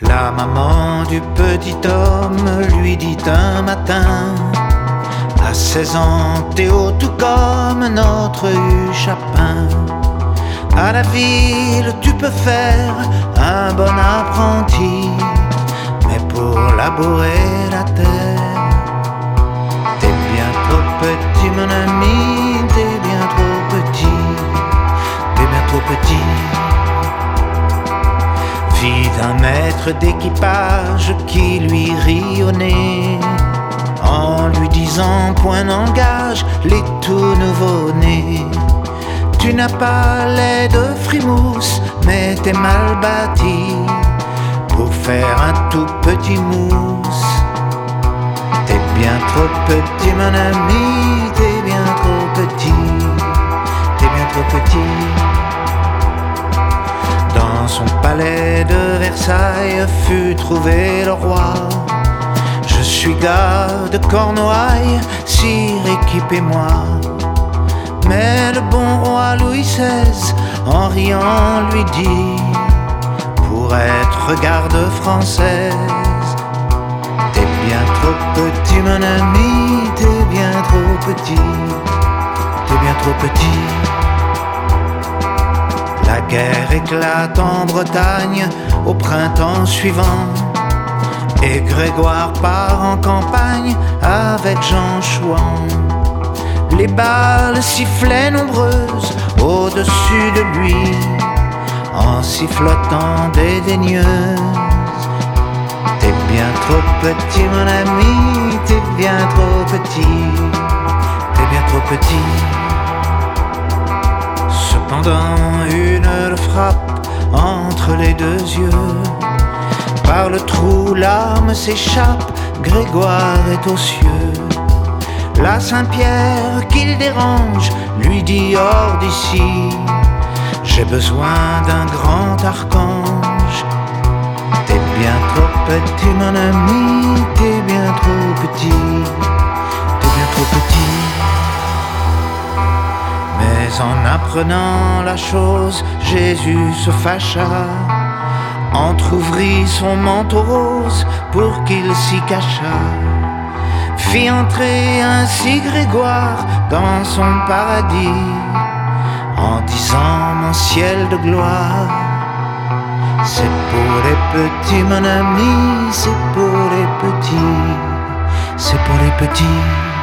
La maman du petit homme lui dit un matin: à 16 ans, Théo, tout comme notre Chapin. À la ville, tu peux faire un bon apprenti, mais pour labourer la terre, t'es bien trop petit, mon ami, t'es bien trop petit, t'es bien trop petit. Vie d'un maître d'équipage qui lui rit au nez, en lui disant point d'engage les tout nouveaux-nés. Tu n'as pas l'air de frimousse, mais t'es mal bâti pour faire un tout petit mousse. T'es bien trop petit, mon ami, t'es bien trop petit, t'es bien trop petit. Dans son palais de Versailles fut trouvé le roi. Je suis gars de Cornouailles, sire, équipez-moi. Mais le bon roi Louis XVI, en riant, lui dit: pour être garde française, t'es bien trop petit, mon ami, t'es bien trop petit, t'es bien trop petit. La guerre éclate en Bretagne au printemps suivant, et Grégoire part en campagne avec Jean Chouan. Les balles sifflaient nombreuses au-dessus de lui, en sifflotant dédaigneuse. T'es bien trop petit, mon ami, t'es bien trop petit, t'es bien trop petit. Cependant, une frappe entre les deux yeux. Par le trou, l'arme s'échappe, Grégoire est aux cieux. Là, Saint-Pierre, qu'il dérange, lui dit: hors d'ici, j'ai besoin d'un grand archange. T'es bien trop petit, mon ami, t'es bien trop petit, t'es bien trop petit. Mais en apprenant la chose, Jésus se fâcha, entr'ouvrit son manteau rose pour qu'il s'y cachât, fit entrer ainsi Grégoire dans son paradis, en disant: mon ciel de gloire, c'est pour les petits, mon ami, c'est pour les petits, c'est pour les petits.